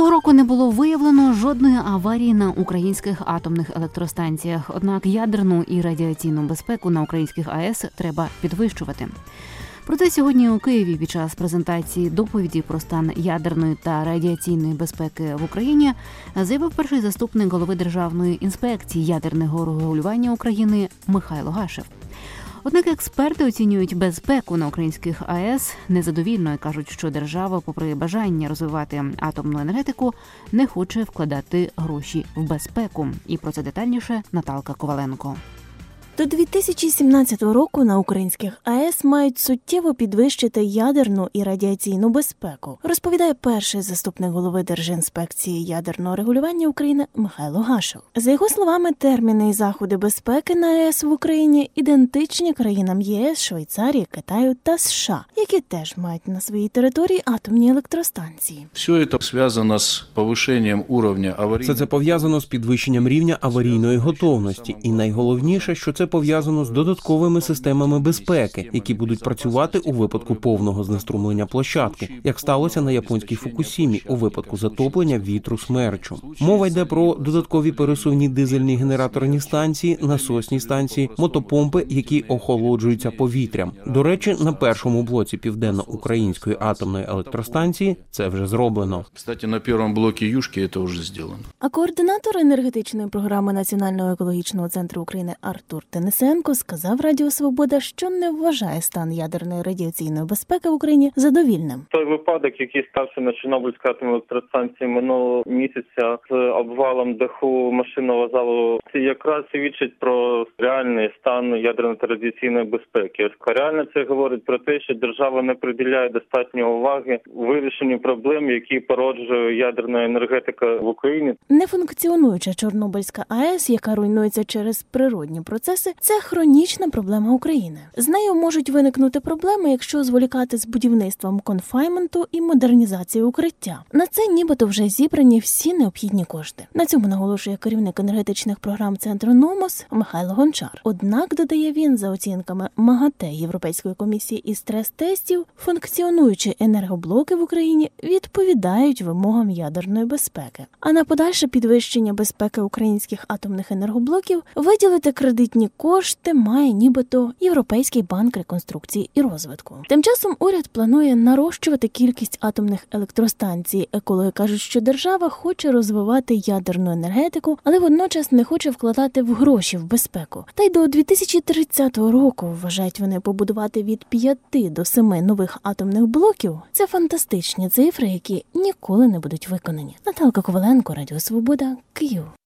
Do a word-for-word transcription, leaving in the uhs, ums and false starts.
Цього року не було виявлено жодної аварії на українських атомних електростанціях. Однак ядерну і радіаційну безпеку на українських АЕС треба підвищувати. Проте сьогодні у Києві під час презентації доповіді про стан ядерної та радіаційної безпеки в Україні заявив перший заступник голови Державної інспекції ядерного регулювання України Михайло Гашев. Однак експерти оцінюють безпеку на українських АЕС незадовільно і кажуть, що держава, попри бажання розвивати атомну енергетику, не хоче вкладати гроші в безпеку. І про це детальніше Наталка Коваленко. До дві тисячі сімнадцятого року на українських АЕС мають суттєво підвищити ядерну і радіаційну безпеку, розповідає перший заступник голови Держінспекції ядерного регулювання України Михайло Гашев. За його словами, терміни і заходи безпеки на АЕС в Україні ідентичні країнам ЄС, Швейцарії, Китаю та США, які теж мають на своїй території атомні електростанції. Все це пов'язано з повищенням рівня аварійної... Все це пов'язано з підвищенням рівня аварійної готовності. І найголовніше, що це пов'язано з додатковими системами безпеки, які будуть працювати у випадку повного знеструмлення площадки, як сталося на японській Фукусімі у випадку затоплення вітру смерчу. Мова йде про додаткові пересувні дизельні генераторні станції, насосні станції, мотопомпи, які охолоджуються повітрям. До речі, на першому блоці Південно-Української атомної електростанції це вже зроблено. Кстати, на першому блокі Юшки це вже зроблено. А координатор енергетичної програми Національного екологічного центру України Артур Денисенко сказав Радіо Свобода, що не вважає стан ядерної радіаційної безпеки в Україні задовільним. Той випадок, який стався на Чорнобильській атомній електростанції минулого місяця з обвалом даху машинного залу, це якраз свідчить про реальний стан ядерної та радіаційної безпеки. Реально це говорить про те, що держава не приділяє достатньо уваги вирішенню проблем, які породжує ядерна енергетика в Україні. Нефункціонуюча Чорнобильська АЕС, яка руйнується через природні процеси, це хронічна проблема України. З нею можуть виникнути проблеми, якщо зволікати з будівництвом конфайнменту і модернізацією укриття. На це нібито вже зібрані всі необхідні кошти. На цьому наголошує керівник енергетичних програм центру Номос Михайло Гончар. Однак, додає він, за оцінками МАГАТЕ Європейської комісії і стрес-тестів, функціонуючі енергоблоки в Україні відповідають вимогам ядерної безпеки. А на подальше підвищення безпеки українських атомних енергоблоків виділити кредитні кошти має нібито Європейський банк реконструкції і розвитку. Тим часом уряд планує нарощувати кількість атомних електростанцій. Екологи кажуть, що держава хоче розвивати ядерну енергетику, але водночас не хоче вкладати в гроші в безпеку. Та й до дві тисячі тридцятого року, вважають вони, побудувати від п'яти до семи нових атомних блоків – це фантастичні цифри, які ніколи не будуть виконані. Наталка Коваленко, Радіо Свобода, Київ.